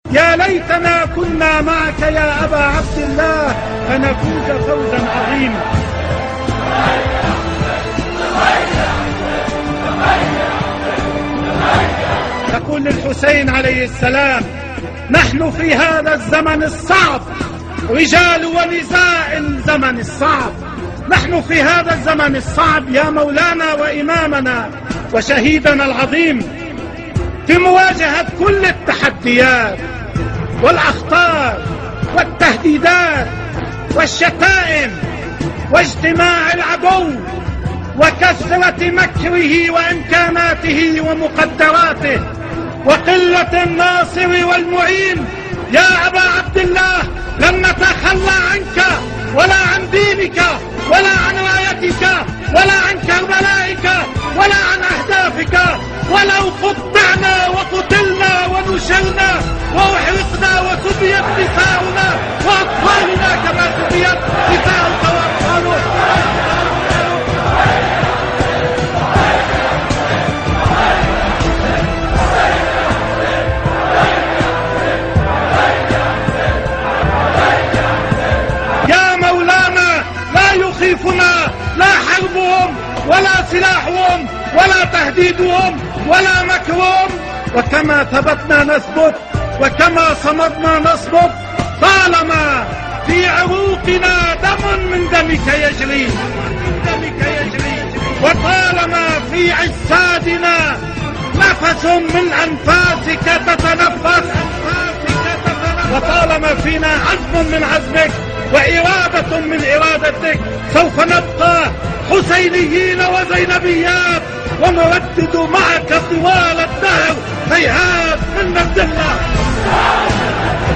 يا ليتنا كنا معك يا أبا عبد الله فنفوز فوزا عظيما. يقول للحسين عليه السلام: نحن في هذا الزمن الصعب رجال ونساء الزمن الصعب، نحن في هذا الزمن الصعب يا مولانا وإمامنا وشهيدنا العظيم، في مواجهة كل التحديات والأخطار والتهديدات والشتائم واجتماع العدو وكثرة مكره وإمكاناته ومقدراته وقلة الناصر والمعين. يا أبا عبد الله لن نتخلى عنك ولا عن دينك ولا عن رايتك ولا عن كربلائك ولا عن أهدافك، ولو قطعنا وقتلنا ونشرنا وأحرقنا وسبيت نساؤنا وأطفالنا كما سبيت نساؤك وأطفالك. يا مولانا لا يخيفنا لا حربهم ولا سلاحهم ولا تهديدهم ولا مكرهم، وكما ثبتنا نثبت وكما صمدنا نصمد، طالما في عروقنا دم من دمك يجري وطالما في أجسادنا نفس من أنفاسك تتنفس، وطالما فينا عزم من عزمك وإرادة من إرادتك، سوف نبقى حسينيين وزينبيات ونردد معك طوال الدهر: هيهات من الذلة.